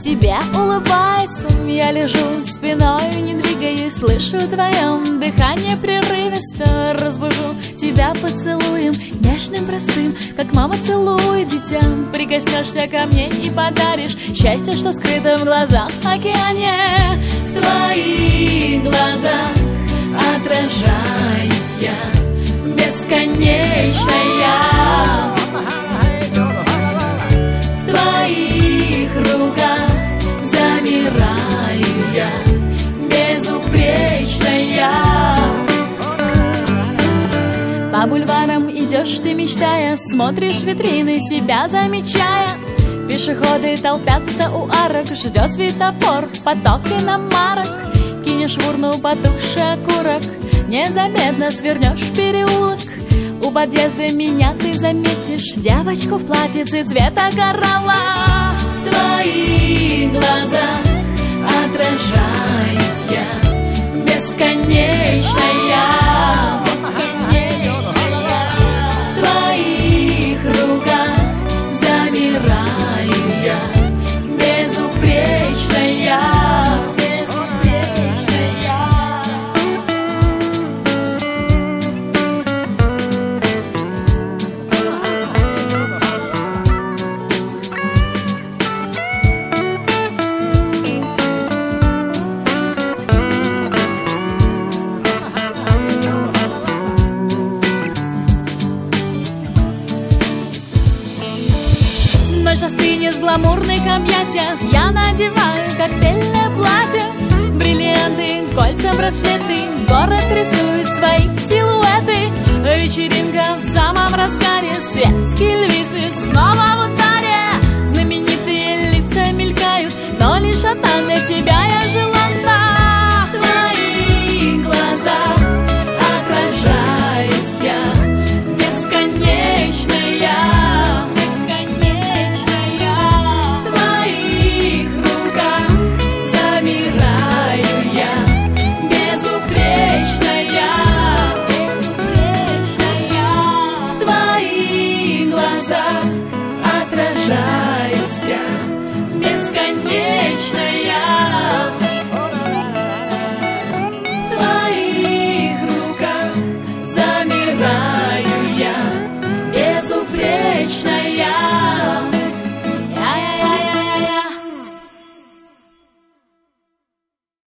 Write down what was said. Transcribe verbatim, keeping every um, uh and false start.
тебе улыбается. Я лежу спиной, не двигаясь, слышу в твоем дыхание прерывисто. Разбужу тебя поцелуем нежным, простым, как мама целует дитя. Прикоснешься ко мне и подаришь счастье, что скрыто в глазах океане. В твоих глазах отражаюсь я, бесконечная. В твоих руках замираю я, безупречная. По бульварам идешь ты, мечтая, смотришь витрины, себя замечая. Пешеходы толпятся у арок, ждет светофор, поток иномарок. Кинешь в урну потухший окурок, незаметно свернешь в переулок. У подъезда меня ты заметишь, девочку в платьице цвета коралла. В твоих глазах отражаюсь я, бесконечная. В твоих руках замираю я, безупречная. Ночь остынет в гламурных объятиях, я надеваю коктейльное платье. Бриллианты, кольца, браслеты, город рисует свои силуэты. Вечеринка в самом разгаре, светские львицы снова в ударе. Знаменитые лица мелькают, но лишь одна для тебя